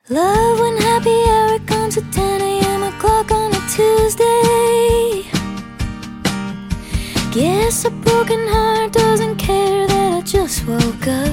Love when happy hour comes at 10 a.m. o'clock on a Tuesday. Guess a broken heart doesn't care that I just woke up.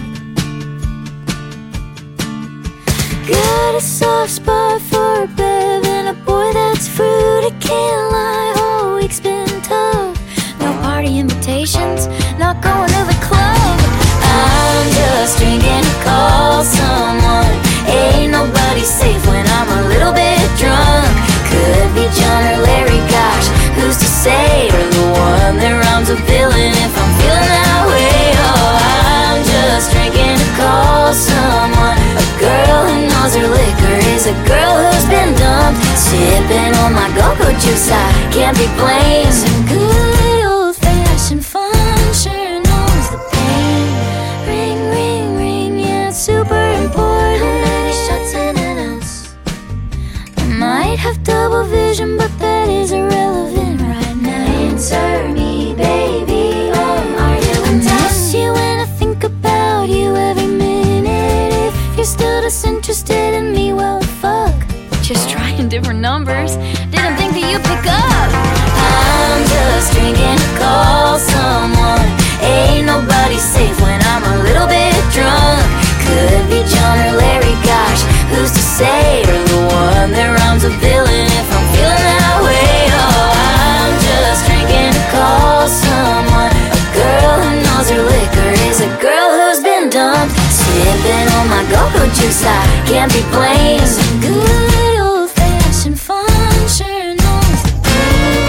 Got a soft spot for a bev and a boy that's fruity, can't lie, whole week's been tough. No party invitations, not going to the club. I'm just drinking to call someone. Ain't nobody safe when I'm a little bit drunk. Could be John or Larry, gosh, who's to say? Or the one that rhymes a villain if I'm feeling that way. Oh, I'm just drinking to call someone. A girl who knows her liquor is a girl who's been dumped. Sipping on my go-go juice, I can't be blamed. Some good old-fashioned fun sure knows the pain. Ring, ring, ring, yeah, it's super important. How many shots in an ounce? I might have double vision, but that is irrelevant right now. Answer me, baby, are you in town? I miss you when I think about you every minute. If you're still disinterested in me, well, fuck. Just trying different numbers. Didn't think that you'd pick up. I'm just drinking to call someone. Ain't nobody safe when I'm a little bit drunk. Could be John or Larry, gosh, who's to say? Or the one that rhymes a villain if I'm feeling that way. Oh, I'm just drinking to call someone. A girl who knows her liquor is a girl who's been dumped. Sipping on my go-go juice, I can't be blamed. Some good old-fashioned fun sure knows the pain.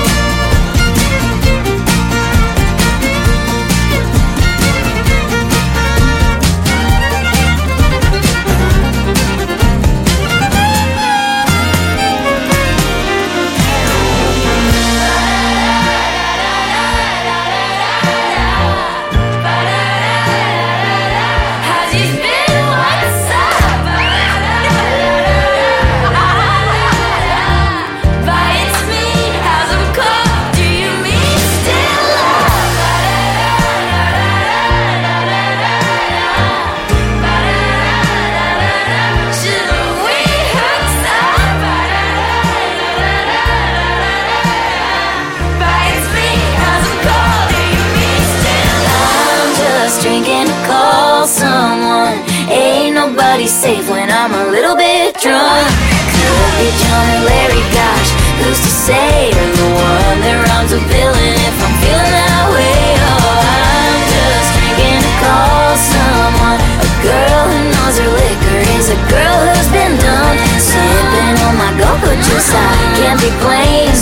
Drinking to call someone. Ain't nobody safe when I'm a little bit drunk. Could be John or Larry, gosh, who's to say? Or the one that rhymes a villain if I'm feeling that way. Oh, I'm just drinking to call someone. A girl who knows her liquor is a girl who's been dumped. Sipping on my go-go juice, I can't be blamed.